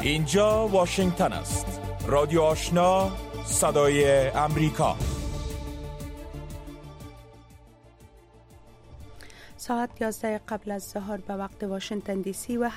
اینجا واشنگتن است. رادیو آشنا، صدای امریکا. ساعت 11 قبل از ظهر به وقت واشنگتن دی سی و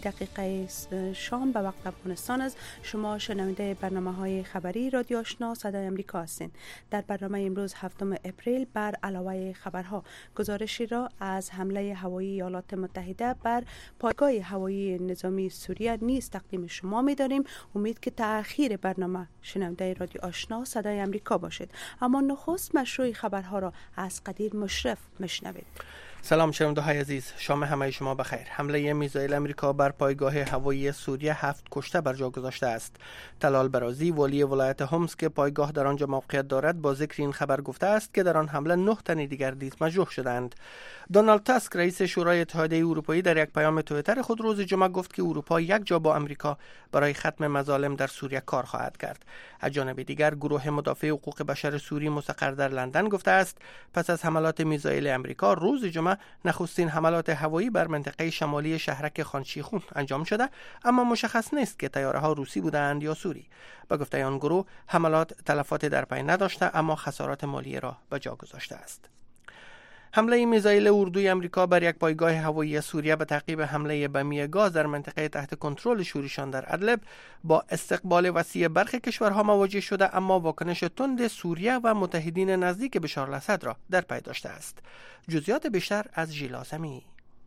7:30 شام به وقت افغانستان است. شما شنونده برنامه‌های خبری رادیو آشنا صدای امریکا هستید. در برنامه امروز 7 اپریل بر علاوه خبرها گزارشی را از حمله هوایی ایالات متحده بر پایگاه هوایی نظامی سوریه نیز تقدیم شما می‌داریم. امید که تأخیر برنامه شنونده رادیو آشنا صدای امریکا باشید. اما نخست مشروع خبرها را از قدیر مشرف میشنوید. سلام شنونده های عزیز، شام همه شما بخیر. حمله میزایل امریکا بر پایگاه هوایی سوریه 7 کشته بر جا گذاشته است. طلال برازی والی ولایت هومس که پایگاه در آنجا موقعیت دارد با ذکر این خبر گفته است که در آن حمله 9 تن دیگر نیز مجروح شدند. دونالد تاسک رئیس شورای اتحادیه اروپایی در یک پیام توییتر خود روز جمعه گفت که اروپا یک جا با امریکا برای ختم مظالم در سوریه کار خواهد کرد. از جانب دیگر گروه مدافع حقوق بشر سوری مستقر در لندن گفته است پس از حملات میزایل امریکا روز جمعه نخستین حملات هوایی بر منطقه شمالی شهرک خانشیخون انجام شده، اما مشخص نیست که طیاره‌ها روسی بودند یا سوری. به گفته آن گروه حملات تلفات در پی نداشته اما خسارات مالی را به جا گذاشته است. حمله میزایل اردوی امریکا بر یک پایگاه هوایی سوریه به تعقیب حمله بمی گاز در منطقه تحت کنترل شوریشان در ادلب با استقبال وسیع برخی کشورها مواجه شده، اما واکنش تند سوریه و متحدین نزدیک بشار الاسد را در پی داشته است. جزئیات بیشتر از ژیلاسمی.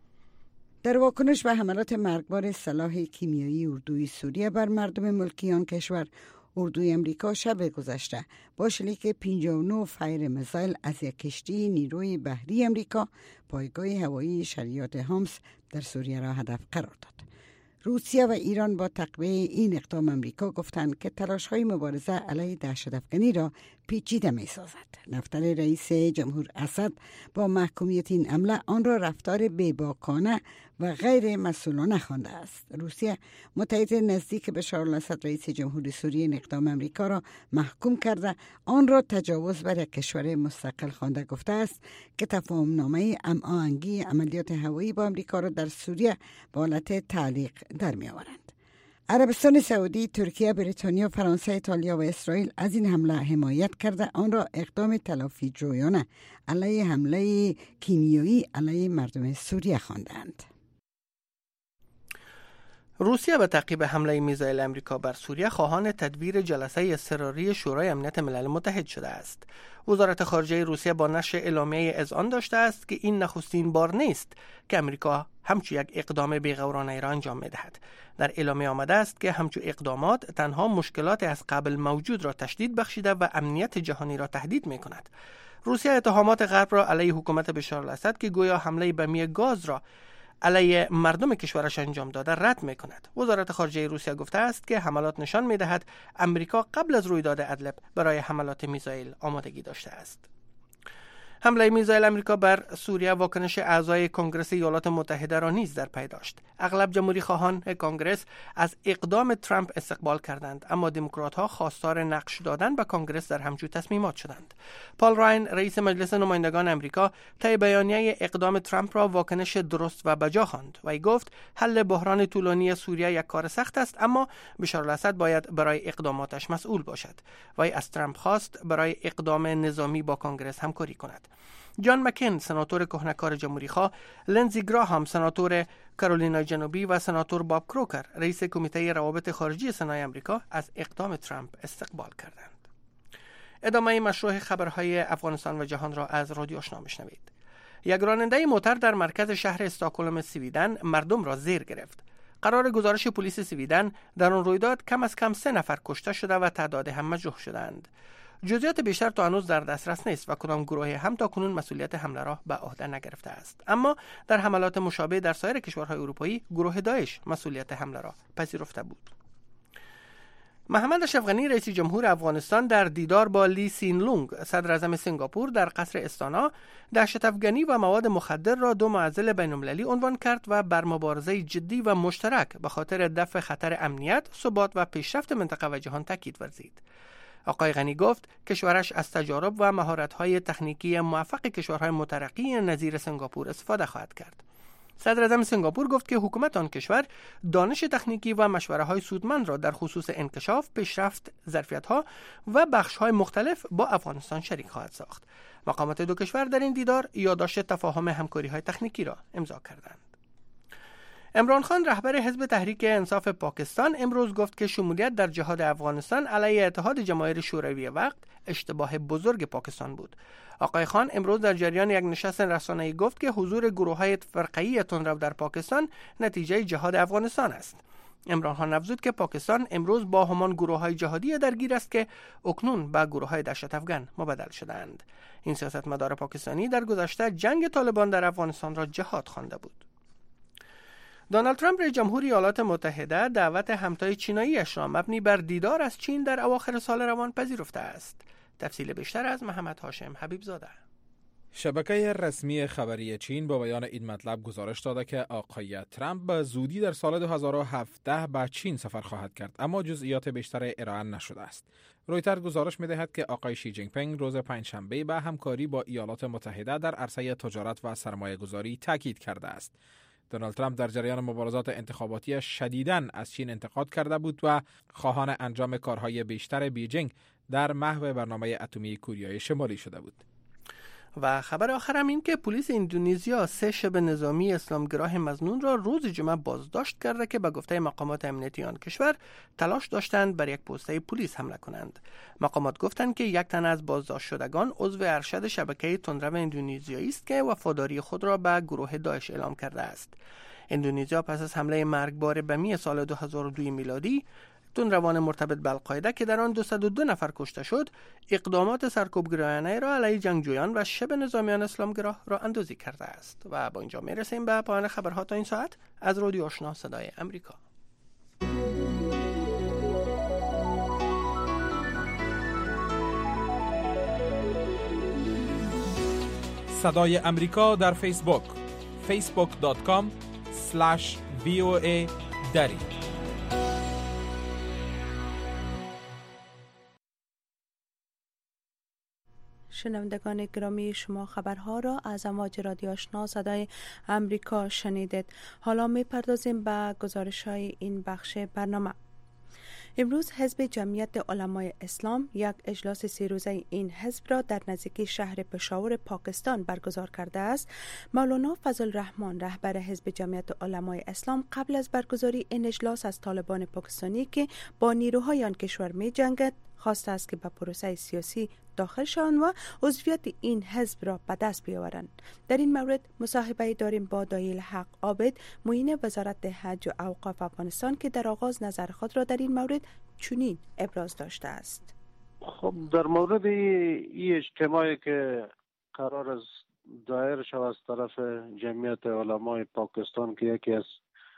در واکنش به حملات مرگبار سلاح کیمیایی اردوی سوریه بر مردم ملکی آن کشور، اردوی امریکا شب گذشته با شلیک 59 فایر میزایل از یک کشتی نیروی بحری امریکا پایگاه هوایی شریعت هومس در سوریه را هدف قرار داد. روسیه و ایران با تقویه این اقدام امریکا گفتند که تلاش‌های مبارزه علیه دهشت‌افکنی را پیچیده می‌سازد. دفتر رئیس جمهور اسد با محکومیت این حمله آن را رفتار بی‌باکانه و غیر مسئولانه خوانده است. روسیه متحد نزدیک بشار الاسد رئیس جمهور سوریه این اقدام امریکا را محکوم کرده آن را تجاوز بر یک کشور مستقل خوانده گفته است که تفاهم‌نامه هماهنگی عملیات هوایی با امریکا را در سوریه به حالت تعلیق در می‌آورند. عربستان سعودی، ترکیه، بریتانیا، فرانسه، ایتالیا و اسرائیل از این حمله حمایت کرده آن را اقدام تلافی جویانه علیه حمله کیمیایی علیه مردم سوریه خواندند. روسیه به تعقیب حمله میزایل امریکا بر سوریه خواهان تدبیر جلسه اضطراری شورای امنیت ملل متحد شده است. وزارت خارجه روسیه با نشر اعلامیه اذعان داشته است که این نخستین بار نیست که امریکا همچون یک اقدام بی‌غورانه را انجام می‌دهد. در اعلامیه آمده است که همچون اقدامات تنها مشکلات از قبل موجود را تشدید بخشیده و امنیت جهانی را تهدید می‌کند. روسیه اتهامات غرب را علیه حکومت بشار الاسد که گویا حمله بمی گاز را علیه مردم کشورش انجام داده رد می‌کند. وزارت خارجه روسیه گفته است که حملات نشان می‌دهد امریکا قبل از رویداد ادلب برای حملات میزایل آمادگی داشته است. حمله میزایل امریکا بر سوریه واکنش اعضای کنگره ایالات متحده را نیز در پی داشت. اغلب جمهوری خواهان کنگره از اقدام ترامپ استقبال کردند، اما دموکرات‌ها خواستار نقش دادن به کنگره در همچون تصمیمات شدند. پال راین رئیس مجلس نمایندگان امریکا طی بیانیه اقدام ترامپ را واکنش درست و بجا خواند و گفت حل بحران طولانی سوریه یک کار سخت است، اما بشار الاسد باید برای اقداماتش مسئول باشد. وی از ترامپ خواست برای اقدام نظامی با کنگره همکاری کند. جان مکین سناتور کهنه‌کار جمهوری‌خواه، لنزی گراهام سناتور کارولینای جنوبی و سناتور باب کروکر رئیس کمیته روابط خارجی سنای امریکا از اقدام ترامپ استقبال کردند. ادامه مشروع خبرهای افغانستان و جهان را از رادیو آشنا میشنوید. یک راننده موتر در مرکز شهر استکهلم سویدن مردم را زیر گرفت. قرار گزارش پلیس سویدن در آن رویداد کم از کم 3 نفر کشته شده و تعداد هم مجروح شدند. جزئیات بیشتر تا هنوز در دسترس نیست و کدام گروه هم تا کنون مسئولیت حمله را به عهده نگرفته است، اما در حملات مشابه در سایر کشورهای اروپایی گروه داعش مسئولیت حمله را پذیرفته بود. محمد اشرف غنی رئیس جمهور افغانستان در دیدار با لی سین لونگ صدر اعظم سنگاپور در قصر استانا دهشت افغانی و مواد مخدر را 2 معضل بین‌المللی عنوان کرد و بر مبارزه جدی و مشترک به خاطر دفع خطر امنیت، ثبات و پیشرفت منطقه و جهان تاکید ورزید. آقای غنی گفت کشورش از تجارب و مهارت‌های تکنیکی موفق کشورهای مترقی نظیر سنگاپور استفاده خواهد کرد. صدر اعظم سنگاپور گفت که حکومت آن کشور دانش تکنیکی و مشوره‌های سودمند را در خصوص انکشاف، پیشرفت، ظرفیت‌ها و بخش‌های مختلف با افغانستان شریک خواهد ساخت. مقامات دو کشور در این دیدار یادداشت تفاهم همکاری‌های تکنیکی را امضا کردند. عمران خان رهبر حزب تحریک انصاف پاکستان امروز گفت که شمولیت در جهاد افغانستان علیه اتحاد جماهیر شوروی وقت اشتباه بزرگ پاکستان بود. آقای خان امروز در جریان یک نشست رسانه‌ای گفت که حضور گروه‌های فرقه‌ای تندرو در پاکستان نتیجه جهاد افغانستان است. عمران خان افزود که پاکستان امروز با همان گروه‌های جهادی درگیر است که اکنون به گروه‌های دهشت افغان مبدل شدند. این سیاستمدار پاکستانی در گذشته جنگ طالبان در افغانستان را جهاد خوانده بود. دونالد ترامپ رئیس جمهور ایالات متحده دعوت همتای چینایی‌اش را مبنی بر دیدار از چین در اواخر سال روان پذیرفته است. تفصیل بیشتر از محمد هاشم حبیبزاده. شبکه رسمی خبری چین با بیان این مطلب گزارش داده که آقای ترامپ به زودی در سال 2017 به چین سفر خواهد کرد، اما جزئیات بیشتر ارائه نشده است. رویتر گزارش می‌دهد که آقای شی جینگ پینگ روز پنجشنبه به همکاری با ایالات متحده در عرصه تجارت و سرمایه‌گذاری تاکید کرده است. دونالد ترامپ در جریان مبارزات انتخاباتی شدیداً از چین انتقاد کرده بود و خواهان انجام کارهای بیشتر بیجینگ در محو برنامه اتمی کره شمالی شده بود. و خبر آخرم این که پلیس اندونزیا 3 شبه نظامی اسلامگراه مظنون را روز جمعه بازداشت کرده که به گفته مقامات امنیتی آن کشور تلاش داشتند بر یک پسته پلیس حمله کنند. مقامات گفتند که یک تن از بازداشت شدگان عضو ارشد شبکه تندرو اندونزیایی است که وفاداری خود را به گروه داعش اعلام کرده است. اندونزیا پس از حمله مرگبار بمی سال 2002 میلادی تندروان مرتبط به القاعده که در آن 202 نفر کشته شد، اقدامات سرکوبگرایانه را علیه جنگجویان و شبه نظامیان اسلامگرا را اندازی کرده است. و با اینجا میرسیم به پایان خبرها تا این ساعت از رادیو آشنا صدای امریکا. صدای امریکا در فیسبوک facebook.com/VOA دری. شنوندگان گرامی، شما خبرها را از امواج رادیو آشنا صدای امریکا شنیدید. حالا میپردازیم به گزارش‌های این بخش برنامه. امروز حزب جمعیت علمای اسلام یک اجلاس 3 روزه این حزب را در نزدیکی شهر پشاور پاکستان برگزار کرده است. مولانا فضل الرحمن رهبر حزب جمعیت علمای اسلام قبل از برگزاری این اجلاس از طالبان پاکستانی که با نیروهای آن کشور می جنگد خواسته است که به پروسه سیاسی داخل شوند و عضویت این حزب را به دست بیاورند. در این مورد مصاحبه داریم با دایل حق عابد، معین وزارت حج و اوقاف افغانستان که در آغاز نظر خود را در این مورد چنین ابراز داشته است. خب در مورد این اجتماعی که قرار از دایر شود از طرف جمعیت علمای پاکستان که یکی از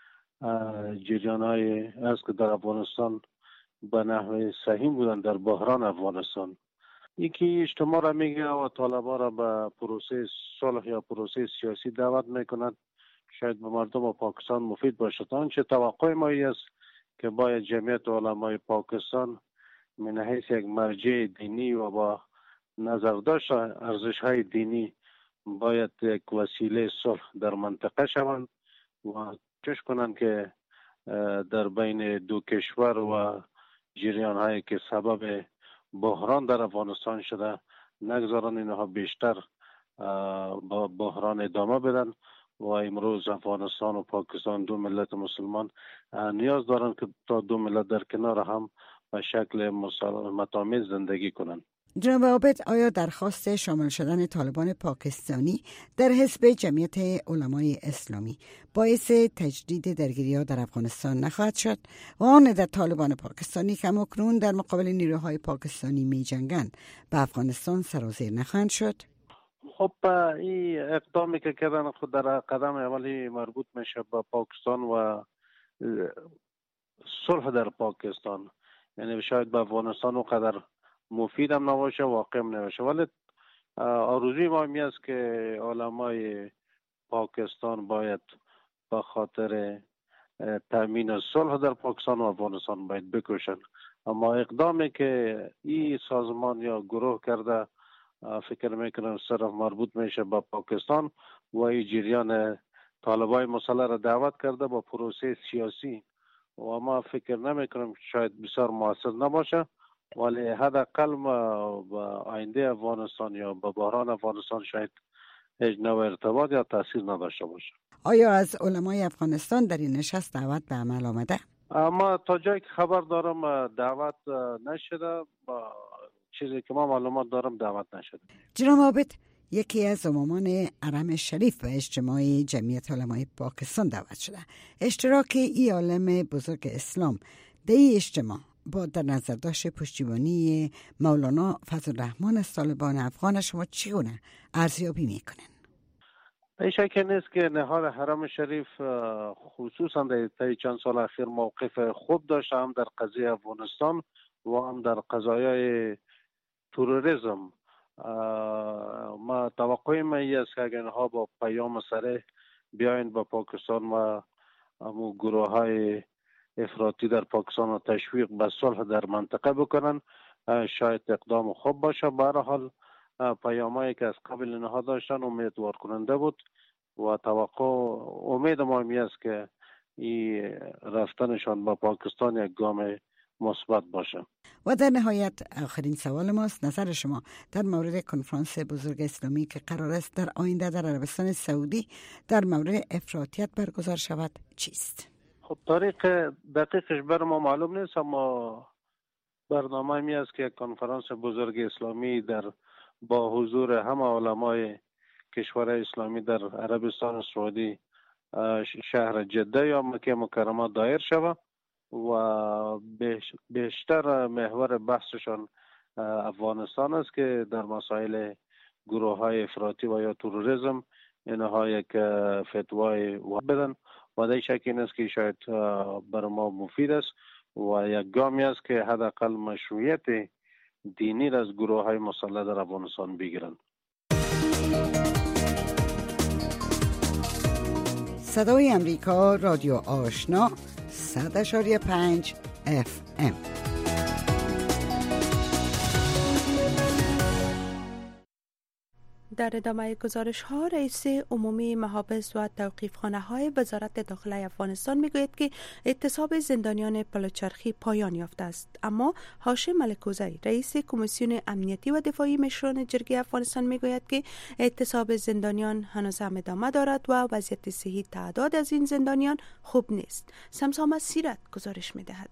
جریان‌های است که در افغانستان به نحو صحیح بودن در بحران افغانستان، یکی اجتماع را میگه و طالبان را به پروسه صلح یا پروسه سیاسی دعوت میکند، شاید به مردم پاکستان مفید باشد. آنچه توقع ما است که باید جمعیت علمای پاکستان من حیث یک مرجع دینی و با نظر داشت ارزش‌های دینی باید یک وسیله صلح در منطقه شوند و کوشش کنند که در بین دو کشور و جریان‌هایی که سبب بحران در افغانستان شده نگذارن اینها بیشتر با بحران ادامه بدن و امروز افغانستان و پاکستان دو ملت مسلمان نیاز دارند که تا دو ملت در کنار هم به شکل مسالمت‌آمیز زندگی کنند. جناب عابد، آیا درخواست شامل شدن طالبان پاکستانی در حزب جمعیت علمای اسلامی باعث تجدید درگیری‌ها در افغانستان نخواهد شد و آن در طالبان پاکستانی که اکنون در مقابل نیروهای پاکستانی می جنگند به افغانستان سرازیر نخواهند شد؟ خب این اقدامی که کردن خود در قدم اولی مربوط میشه به پاکستان و صلح در پاکستان، یعنی شاید به افغانستان اونقدر مفید هم نباشه، واقع هم نباشه، ولی آرزوی ما این است که علمای پاکستان باید به خاطر تامین صلح در پاکستان و افغانستان باید بکوشند. اما اقدامی که این سازمان یا گروه کرده فکر میکنم صرف مربوط میشه به پاکستان و این جریان طالبای مسلح را دعوت کرده با پروسه سیاسی و ما فکر نمیکنم شاید بسیار موثر نباشه، ولی حداقل با آینده افغانستان یا با بحران افغانستان شاید هیچ نوع ارتباط یا تاثیر نداشته باشه. آیا از علمای افغانستان در این نشست دعوت به عمل آمده؟ ما تا جایی که خبر دارم دعوت نشده، با چیزی که ما معلومات دارم دعوت نشده. جناب عابد، یکی از امامان حرم شریف به اجتماع جمعیت علمای پاکستان دعوت شده. اشتراک ای عالم بزرگ اسلام در این اجتماع با در نظر داشت پشتیبانی مولانا فضل الرحمن از طالبان افغان شما چگونه ارزیابی میکنن؟ شک نیست که نهاد حرم شریف خصوصا در چند سال اخیر موقف خوب داشته، هم در قضیه افغانستان و هم در قضایای تروریسم. ما توقع ما است که اگر اینها با پیام صریح بیاین با پاکستان و همون گروه های افراطی در پاکستان و تشویق به صلح در منطقه بکنن، شاید اقدام خوب باشه. به هر حال پیامایی که از قبل اینها داشتن امیدوار کننده بود و توقع امید ما می است که این رفتنشان با پاکستان یک گام مثبت باشه. و در نهایت آخرین سوال ماست، نظر شما در مورد کنفرانس بزرگ اسلامی که قرار است در آینده در عربستان سعودی در مورد افراطیت برگزار شود چیست؟ خب تاریخ دقیقش بر ما معلوم نیست، اما برنامه می است که کنفرانس بزرگ اسلامی با حضور همه علمای کشور اسلامی در عربستان سعودی شهر جده یا مکه مکرمه دایر شود و بیشتر محور بحثشان افغانستان است که در مسائل گروه های افراطی و یا تروریسم اینها یک فتوای بدن و در شک این است که شاید بر ما مفید است و یک گامی است که حداقل مشروعیت دینی از گروه های مسلح در افغانستان بگیرند. صدای امریکا، رادیو آشنا، 100.5 FM. در ادامه گزارش ها، رئیس عمومی محابس و توقیفخانه های وزارت داخله افغانستان میگوید که اعتصاب زندانیان پلوچرخی پایان یافته است، اما هاشم ملکوزی رئیس کمیسیون امنیتی و دفاعی مشران جرگه افغانستان میگوید که اعتصاب زندانیان هنوز هم ادامه دارد و وضعیت صحی تعداد از این زندانیان خوب نیست. سمسام سیرت گزارش میدهد.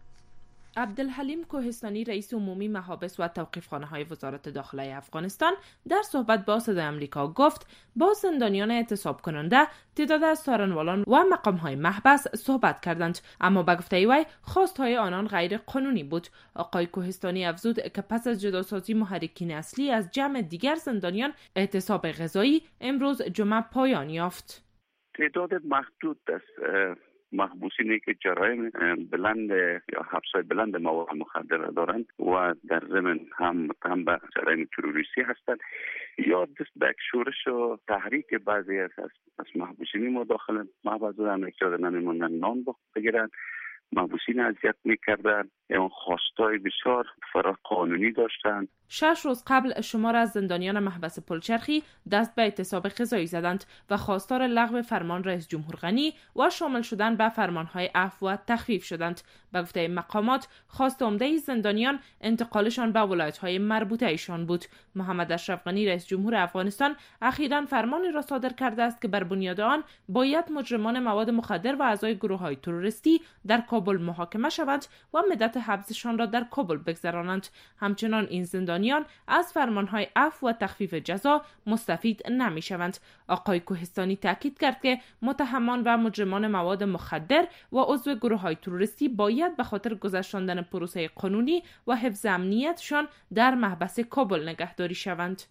عبدالحلیم کوهستانی رئیس عمومی محابس و توقیفخانه های وزارت داخله افغانستان در صحبت با صدای آمریکا گفت با زندانیان اعتصاب کننده تعداد از سارنوالان و مقام های محبس صحبت کردند، اما به گفته وی خواستهای آنان غیر قانونی بود. آقای کوهستانی افزود که پس از جداسازی محرکین اصلی از جمع دیگر زندانیان، اعتصاب غذایی امروز جمعه پایان یافت. تعداد محدود است محبوسینی که جرایم بلند یا حبس‌های بلند مواد مخدر دارند و در ضمن هم به جرایم تروریستی هستند یا دست به شورش و تحریک بعضی از محبوسینی مداخله محبس دارند، اجازه نمی‌موندن نان بگیرند، محبوسین اذیت می‌کردند، یا خواستای بسیار فراقانونی داشتند. 6 روز قبل شمار از زندانیان محبس پلچرخی دست به اعتصاب غذایی زدند و خواستار لغو فرمان رئیس جمهور غنی و شامل شدن به فرمانهای عفو و تخفیف شدند. به گفته مقامات خواست عمده زندانیان انتقالشان به ولایت‌های مربوطه ایشان بود. محمد اشرف غنی رئیس جمهور افغانستان اخیراً فرمانی را صادر کرده است که بر بنیاد آن باید مجرمان مواد مخدر و اعضای گروه‌های تروریستی در کابل محاکمه شوند و مدت حبسشان را در کابل بگذرانند. همچنان این زندانیان از فرمانهای عفو و تخفیف جزا مستفید نمی‌شوند. آقای کوهستانی تاکید کرد که متهمان و مجرمان مواد مخدر و عضو گروه‌های تروریستی باید به خاطر گذراندن پروسه قانونی و حفظ امنیتشان در محبس کابل نگهداری شوند.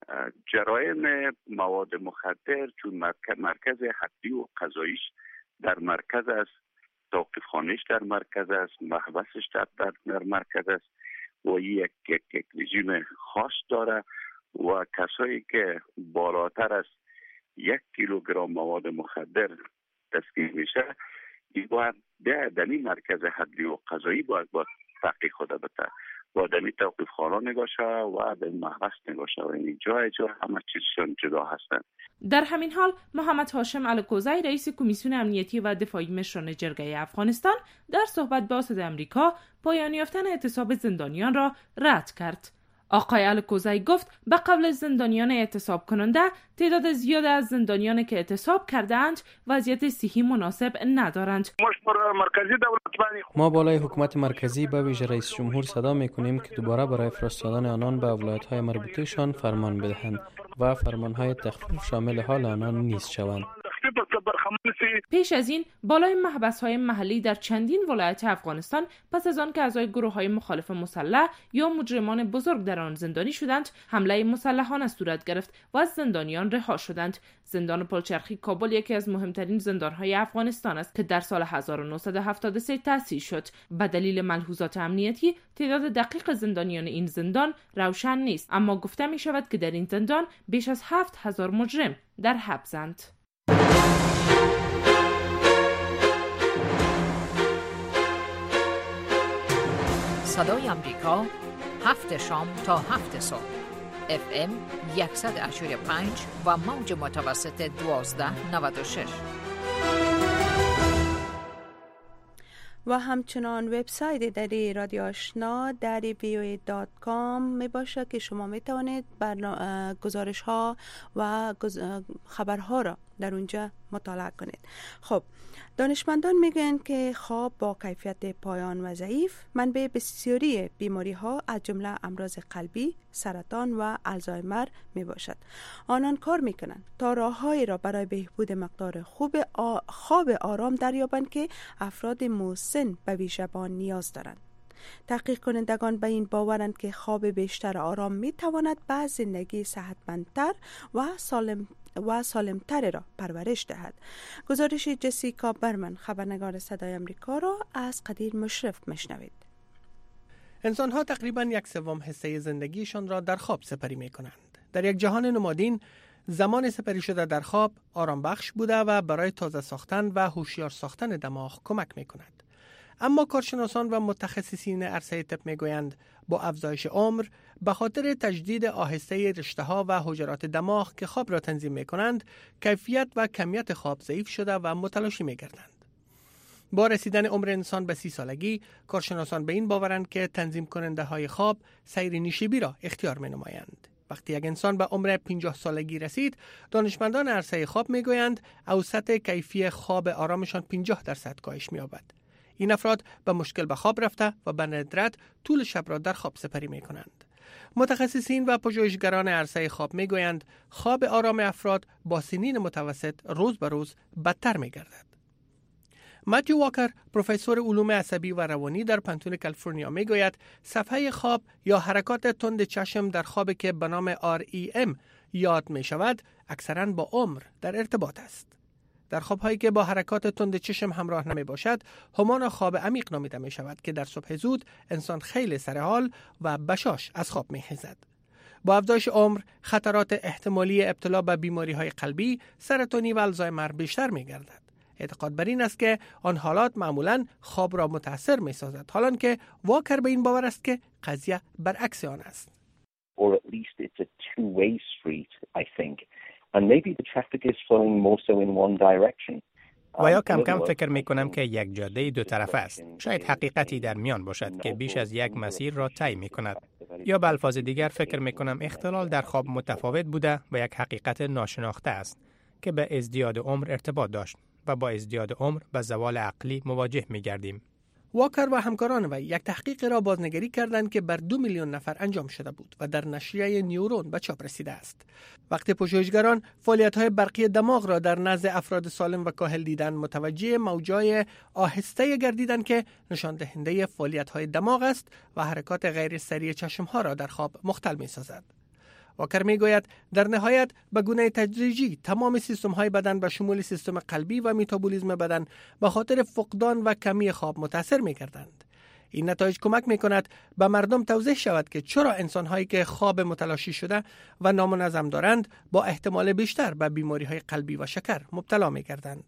جرایم مواد مخدر چون مرکز حدی و قضاییش در مرکز است، توقیفخانه‌اش در مرکز است، محبسش در مرکز است و یک رژیم خاص داره و کسایی که بالاتر از 1 کیلوگرم مواد مخدر دستگیر میشه این باید در این مرکز حدی و قضایی باید تحقیق خود بده و دمی توقیف خانه نگاشه و به محبس نگاشه و این جای همه چیزشان جدا هستند. در همین حال محمد هاشم الکوزی رئیس کمیسیون امنیتی و دفاعی مشران جرگه افغانستان در صحبت با صدای آمریکا پایان یافتن اعتصاب زندانیان را رد کرد. آقای الکوزی گفت به قبل زندانیان اعتصاب کننده تعداد زیاد از زندانیان که اعتصاب کردند وضعیت صحی مناسب ندارند. ما بالای حکومت مرکزی به ویژه رئیس جمهور صدا میکنیم که دوباره برای فرستادن آنان به ولایت‌های مربوطه‌شان فرمان بدهند و فرمانهای تخفیف شامل حال آنان نیست شوند. پیش از این بالای محبس‌های محلی در چندین ولایت افغانستان پس از آن که اعضای گروه‌های مخالف مسلح یا مجرمان بزرگ در آن زندانی شدند، حمله مسلحانه صورت گرفت و از زندانیان رها شدند. زندان پلچرخی کابل یکی از مهمترین زندان‌های افغانستان است که در سال 1973 تأسیس شد. به دلیل ملحوظات امنیتی تعداد دقیق زندانیان این زندان روشن نیست، اما گفته می شود که در این زندان بیش از 7000 مجرم در حبسند. صدای آمریکا 7 شام تا 7 صبح FM 100.5 و موج متوسط 1296 و همچنان وبسایت در رادیو آشنا در voa.com می باشه که شما می توانید گزارش ها و خبرها را در اونجا مطالعه کنید. خب دانشمندان میگن که خواب با کیفیت پایان و ضعیف منبع بسیاری بیماری ها از جمله امراض قلبی، سرطان و الزایمر می باشد. آنان کار میکنند تا راههایی را برای بهبود مقدار خواب آرام دریابند که افراد مسن به ویژه آن نیاز دارند. تحقیق کنندگان به این باورند که خواب بیشتر آرام می تواند به زندگی صحتمندتر و سالمتر را پرورش دهد. گزارش جسیکا برمن خبرنگار صدای آمریکا را از قدیر مشرف میشنوید. انسان‌ها تقریباً 1/3 حصه زندگیشان را در خواب سپری می‌کنند. در یک جهان نمادین، زمان سپری شده در خواب آرام بخش بوده و برای تازه ساختن و هوشیار ساختن دماغ کمک می‌کند. اما کارشناسان و متخصصین عرصه طب میگویند با افزایش عمر به خاطر تجدید آهسته رشته‌ها و حجرات دماغ که خواب را تنظیم می‌کنند، کیفیت و کمیت خواب ضعیف شده و متلاشی می‌گردند. با رسیدن عمر انسان به 30 سالگی، کارشناسان به این باورند که تنظیم کننده های خواب سیر نشیبی را اختیار می‌نمایند. وقتی یک انسان به عمر 50 سالگی رسید، دانشمندان عرصه خواب می‌گویند اوسط کیفی خواب آرامشان 50% کاهش می‌یابد. این افراد به مشکل به خواب رفته و به ندرت طول شب را در خواب سپری می کنند. متخصصین و پژوهشگران عرصه خواب می گویند خواب آرام افراد با سنین متوسط روز به روز بدتر می گردد. متیو واکر، پروفسور علوم عصبی و روانی در پنتون کالیفرنیا می گوید صفحه خواب یا حرکات تند چشم در خواب که به نام REM یاد می شود اکثراً با عمر در ارتباط است. در خواب‌هایی که با حرکات تند چشم همراه نمی باشد، همان خواب عمیق نامیده می شود که در صبح زود انسان خیلی سرحال و بشاش از خواب می خیزد. با افزایش عمر، خطرات احتمالی ابتلا به بیماری‌های قلبی، سرطانی و الزایمر بیشتر می گردد. اعتقاد بر این است که آن حالات معمولاً خواب را متاثر می سازد، حالان که واکر به این باور است که قضیه برعکس آن است. Or at least it's a two-way street, I think. And maybe the traffic is flowing more so in one direction. و یا کم کم فکر می کنم که یک جاده دو طرفه است. شاید حقیقتی در میان باشد که بیش از یک مسیر را طی می کند. یا به الفاظ دیگر فکر می کنم اختلال در خواب متفاوت بوده و یک حقیقت ناشناخته است که به ازدیاد عمر ارتباط داشت و با ازدیاد عمر به زوال عقلی مواجه می گردیم. واکر و همکاران و یک تحقیق را بازنگری کردند که بر 2 میلیون نفر انجام شده بود و در نشریه نیورون به چاپ رسیده است. وقتی پژوهشگران فعالیت‌های برقی دماغ را در نزد افراد سالم و کاهل دیدند، متوجه موجای آهسته گردیدند که نشان دهنده فعالیت‌های دماغ است و حرکات غیر سریع چشم‌ها را در خواب مختل می‌سازد. واکر میگوید در نهایت به گونه تدریجی تمام سیستم‌های بدن به شمول سیستم قلبی و متابولیسم بدن به خاطر فقدان و کمی خواب متاثر می‌گردند. این نتایج کمک می‌کند به مردم توضیح شود که چرا انسان‌هایی که خواب متلاشی شده و نامنظم دارند با احتمال بیشتر به بیماری‌های قلبی و شکر مبتلا می‌گردند.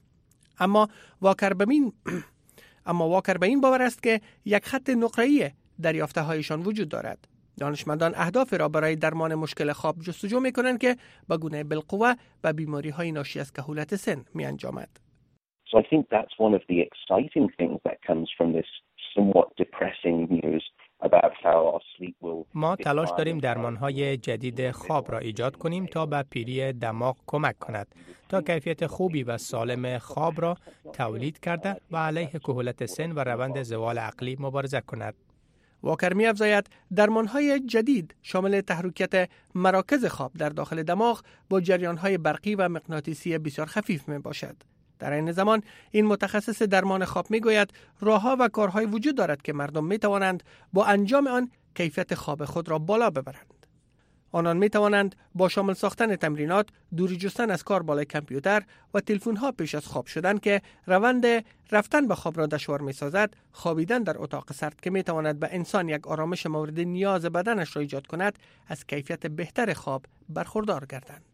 اما واکر به این باور است که یک خط نقره‌ای دریافته‌هایشان وجود دارد. دانشمندان اهداف را برای درمان مشکل خواب جستجو می‌کنند که به گونه بالقوه به بیماری‌های ناشی از کهولت سن می‌انجامد. So I think that's one of the exciting things that comes from this somewhat depressing news about how our sleep will. ما تلاش داریم درمان‌های جدید خواب را ایجاد کنیم تا به پیری دماغ کمک کند تا کیفیت خوبی و سالم خواب را تولید کرده و علیه کهولت سن و روند زوال عقلی مبارزه کند. واکر می‌افزاید درمان‌های جدید شامل تحریکات مراکز خواب در داخل دماغ با جریان‌های برقی و مغناطیسی بسیار خفیف میباشد. در این زمان این متخصص درمان خواب میگوید راه‌ها و کارهای وجود دارد که مردم میتوانند با انجام آن کیفیت خواب خود را بالا ببرند. آنان میتوانند با شامل ساختن تمرینات، دوری جستن از کار بالای کامپیوتر و تلفن‌ها پیش از خواب شدن که روند رفتن به خواب را دشوار می‌سازد، خوابیدن در اتاق سرد که میتواند به انسان یک آرامش مورد نیاز بدنش را ایجاد کند، از کیفیت بهتر خواب برخوردار گردند.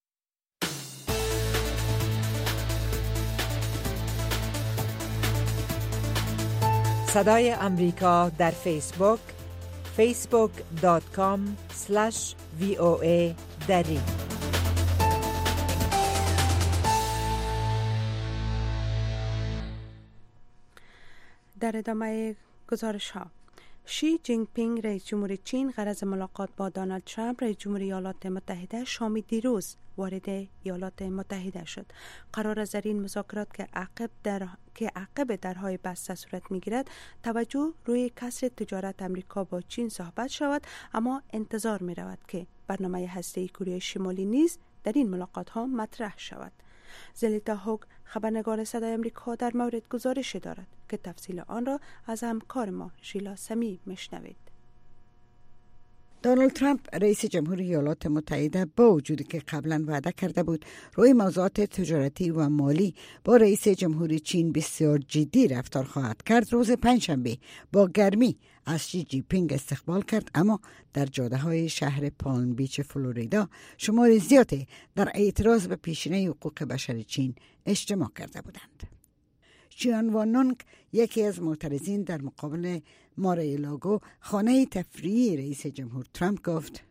صدای امریکا در فیسبوک facebook.com/VOA دری. در ادامه گزارش ها، شی جینگ پینگ رئیس جمهور چین غرض ملاقات با دونالد ترامپ رئیس جمهور ایالات متحده شام دیروز وارد ایالات متحده شد. قرار است در این مذاکرات که عقب درهای بسته صورت می‌گیرد توجه روی کسر تجارت امریکا با چین صحبت شود، اما انتظار می‌رود که برنامه هسته‌ای کره شمالی نیز در این ملاقات ها مطرح شود. زلیتا هوگ خبرنگار صدای امریکا در مورد گزارش دارد که تفصیل آن را از همکار ما ژیلا سمی میشنوید. دونالد ترامپ رئیس جمهوری ایالات متحده با وجودی که قبلا وعده کرده بود روی موضوعات تجارتی و مالی با رئیس جمهوری چین بسیار جدی رفتار خواهد کرد، روز پنجشنبه با گرمی از شی جی پینگ استقبال کرد، اما در جاده‌های شهر پالم بیچ فلوریدا شمار زیادی در اعتراض به پیشینه حقوق بشر چین اجتماع کرده بودند. چیان وانونگ یکی از معترضین در مقابل مارایلاگو خانه تفریحی رئیس جمهور ترامپ گفت: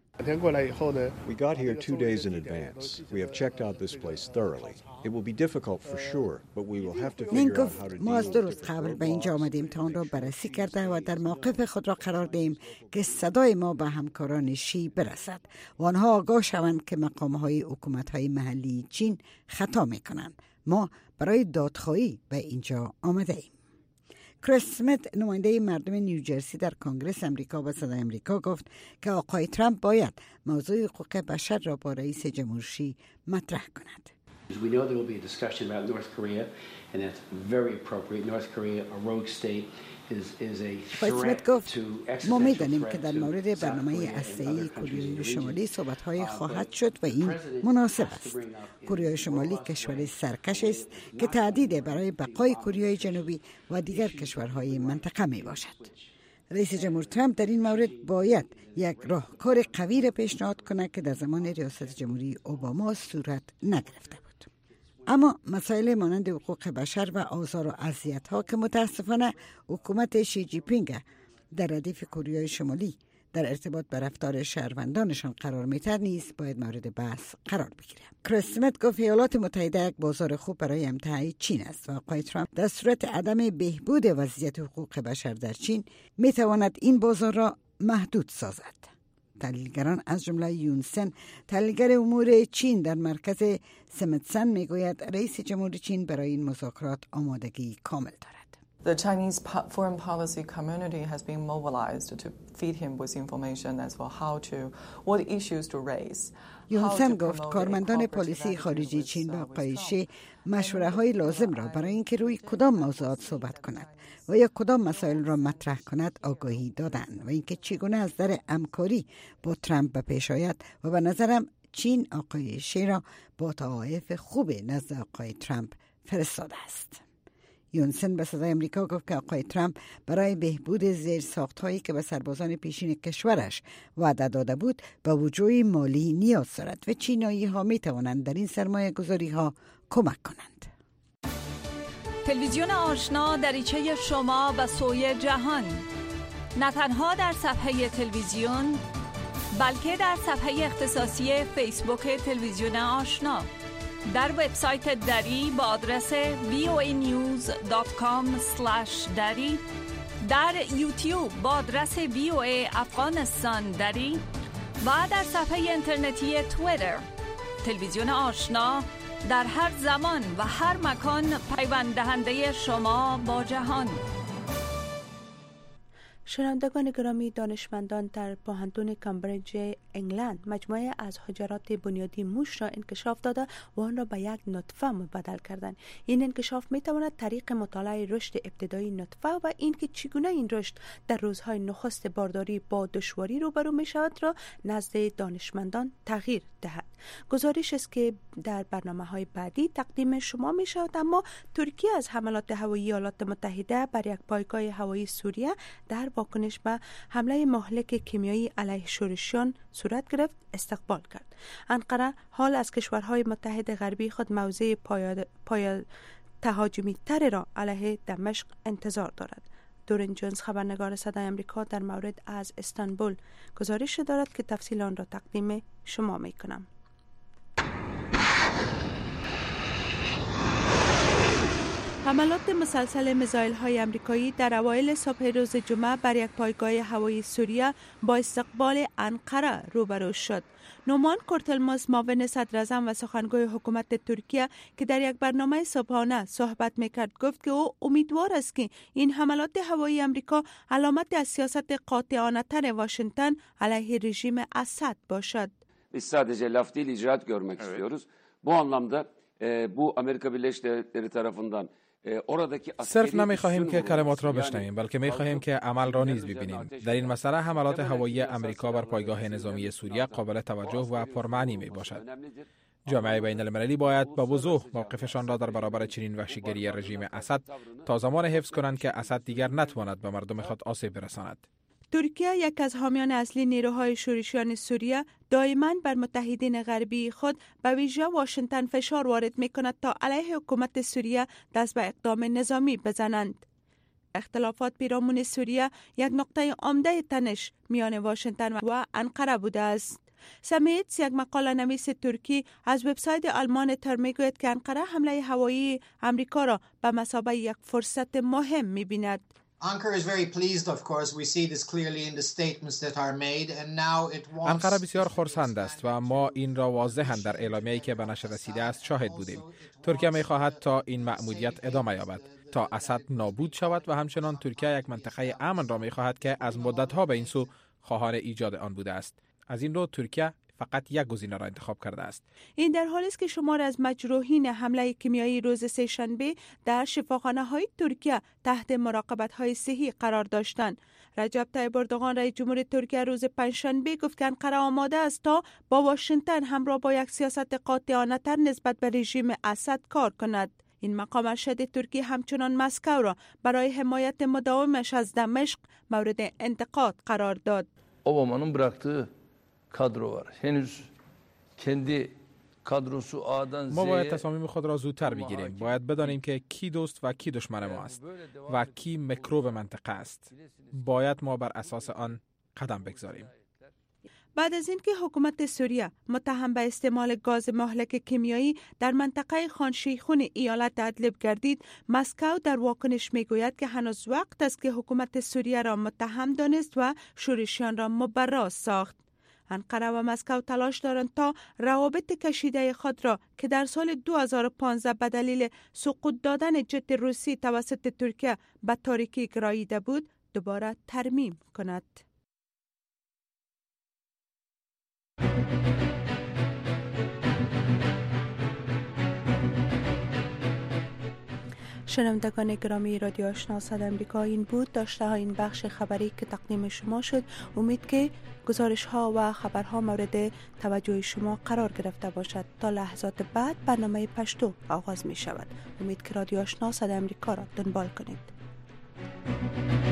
We got here 2 days in advance. We have checked out this place thoroughly. It will be difficult for sure, but we will have to figure out how to deal ما از 2 روز with قبل the به اینجا آمدیم تا آن را بررسی کرده و در موقف خود را قرار دهیم که صدای ما به همکاران شی برسد و آنها آگاه شوند که مقام‌های حکومت‌های محلی چین خطا می‌کنند. ما برای دادخواهی به اینجا آمده ایم. کریس اسمیت نماینده مردم نیوجرسی در کنگره امریکا به صدای امریکا گفت که آقای ترامپ باید موضوع حقوق بشر را با رئیس جمهور شی مطرح کند. We know there will be a discussion about North Korea, and that's very appropriate. North Korea, a rogue state, is a threat to ما می‌دانیم که در مورد برنامه هسته‌ای کره شمالی صحبت‌های خواهد شد و این مناسب است. کره شمالی کشور سرکش است که تهدید برای بقای کره جنوبی و دیگر کشورهای منطقه میباشد. رئیس جمهور ترامپ در این مورد باید یک راهکار قوی را پیشنهاد کند که در زمان ریاست جمهوری اوباما صورت نگرفته بود. اما مسائل مانند حقوق بشر و آزار و اذیت‌ها که متاسفانه حکومت شی جی پینگ در ردیف کره شمالی در ارتباط به رفتار شهروندانشان قرار می‌دهد نیز باید مورد بحث قرار بگیرد. کریس اسمیت گفت ایالات متحده یک بازار خوب برای امتحان چین است و آقای ترامپ در صورت عدم بهبود وضعیت حقوق بشر در چین می‌تواند این بازار را محدود سازد. تحلیلگران از جمله یونسن تحلیلگر امور چین در مرکز سمتسن میگوید رئیس جمهور چین برای این مذاکرات آمادگی کامل دارد. The Chinese foreign policy community has been mobilized to feed him with information as for what issues to raise. یونسن گفت کارمندان پالیسی خارجی چین با آقای شی مشوره‌های لازم را برای اینکه روی کدام موضوعات صحبت کند و یا کدام مسائل را مطرح کند آگاهی دادند و اینکه چگونه از در همکاری با ترامپ به پیش آید و به نظرم چین آقای شی را با تعایف خوب نزد آقای ترامپ فرستاده است. یونسن به صدای امریکا گفت که آقای ترامپ برای بهبود زیرساخت‌هایی که به سربازان پیشین کشورش وعده داده بود به وجوه مالی نیاز دارد و چینایی‌ها می‌توانند در این سرمایه‌گذاری‌ها کمک کنند. تلویزیون آشنا دریچه شما و سوی جهان، نه تنها در صفحه تلویزیون بلکه در صفحه اختصاصی فیسبوک تلویزیون آشنا، در وبسایت دری با آدرس voanews.com/dari، در یوتیوب با آدرس VOA افغانستان دری و در صفحه اینترنتی توییتر. تلویزیون آشنا در هر زمان و هر مکان پیوند دهنده شما با جهان. شنوندگان گرامی، دانشمندان در پوهنتون کمبریج انگلند مجموعه از حجرات بنیادی موش را انکشاف داده و آن را به یک نطفه مبدل کردند. این انکشاف می تواند طریق مطالعه رشد ابتدایی نطفه و اینکه چگونه این رشد در روزهای نخست بارداری با دشواری روبرو می شود را نزد دانشمندان تغییر دهد. گزارش است که در برنامه‌های بعدی تقدیم شما می شود. اما ترکیه از حملات هوایی ایالات متحده بر یک پایگاه هوایی سوریه در واکنش به حمله مهلک کیمیایی علیه شورشیان صورت گرفت استقبال کرد. انقره حال از کشورهای متحد غربی خود موضع تهاجمی تر را علیه دمشق انتظار دارد. دورین جونز خبرنگار صدای آمریکا در مورد از استانبول گزارش دارد که تفصیل آن را تقدیم شما می کنم. حملات مسلسل میزایل های آمریکایی در اوایل صبح روز جمعه بر یک پایگاه هوایی سوریه با استقبال انقره روبرو شد. نومان کورتلموس معاون صدر اعظم و سخنگوی حکومت ترکیه که در یک برنامه صبحانه صحبت میکرد گفت که او امیدوار است که این حملات هوایی آمریکا علامت از سیاست قاطعانه تر واشنگتن علیه رژیم اسد باشد. Biz sadece laf değil icraat görmek istiyoruz. Bu anlamda bu Amerika Birleşik Devletleri tarafından صرف نمیخواهیم که کلمات را بشنویم بلکه میخواهیم که عمل را نیز ببینیم. در این مسئله حملات هوایی آمریکا بر پایگاه نظامی سوریه قابل توجه و پرمعنی می باشد. جامعه بین المللی باید با وضوح موقفشان را در برابر چنین وحشیگری رژیم اسد تا زمان حفظ کنند که اسد دیگر نتواند به مردم خود آسیب برساند. ترکیه یک از حامیان اصلی نیروهای شورشیان سوریه دائما بر متحدین غربی خود به ویژه واشنگتن فشار وارد می‌کند تا علیه حکومت سوریه دست به اقدام نظامی بزنند. اختلافات پیرامون سوریه یک نقطه عمده تنش میان واشنگتن و انقره بوده است. سمیتس یک مقاله نویس ترکی از وبسایت آلمان تر میگوید که انقره حمله هوایی آمریکا را به مثابه یک فرصت مهم می‌بیند. انقره بسیار خرسند است و ما این را واضحاً در اعلامیه‌ای که به نشر رسیده است شاهد بودیم. ترکیه می‌خواهد تا این مأموریت ادامه یابد تا اسد نابود شود و همچنان ترکیه یک منطقه امن را می‌خواهد که از مدت‌ها به این سو خواهان ایجاد آن بوده است. از این رو ترکیه فقط یک گزینه را انتخاب کرده است. این در حالی است که شمار از مجروحین حمله کیمیایی روز سه‌شنبه در شفاخانه‌های ترکیه تحت مراقبت‌های صحی قرار داشتند. رجب طیب اردوغان رئیس جمهور ترکیه روز پنجشنبه گفت که انقره آماده است تا با واشنگتن همراه با یک سیاست قاطعانه‌تر نسبت به رژیم اسد کار کند. این مقام ارشد ترکیه همچنان مسکو را برای حمایت مداومش از دمشق مورد انتقاد قرار داد. اوبامa'nın bıraktığı kadro var. Henüz kendi kadrosu A'dan Z'ye ما باید تصامیم خود را زودتر بگیریم. باید بدانیم که کی دوست و کی دشمن ما است و کی میکروب منطقه است. باید ما بر اساس آن قدم بگذاریم. بعد از اینکه حکومت سوریه متهم به استعمال گاز مهلک کیمیایی در منطقه خان شیخون ایالت ادلب گردید، مسکو در واکنش میگوید که هنوز وقت است که حکومت سوریه را متهم دانست و شورشیان را مبرا ساخت. انقره و مسکو تلاش دارند تا روابط کشیده خود را که در سال 2015 به دلیل سقوط دادن جت روسی توسط ترکیه به تاریکی گراییده بود دوباره ترمیم کند. شنوندگان گرامی رادیو آشنا صدای آمریکا، این بود داشته ها این بخش خبری که تقدیم شما شد. امید که گزارش ها و خبرها مورد توجه شما قرار گرفته باشد. تا لحظات بعد برنامه پشتو آغاز می شود. امید که رادیو آشنا صدای آمریکا را دنبال کنید.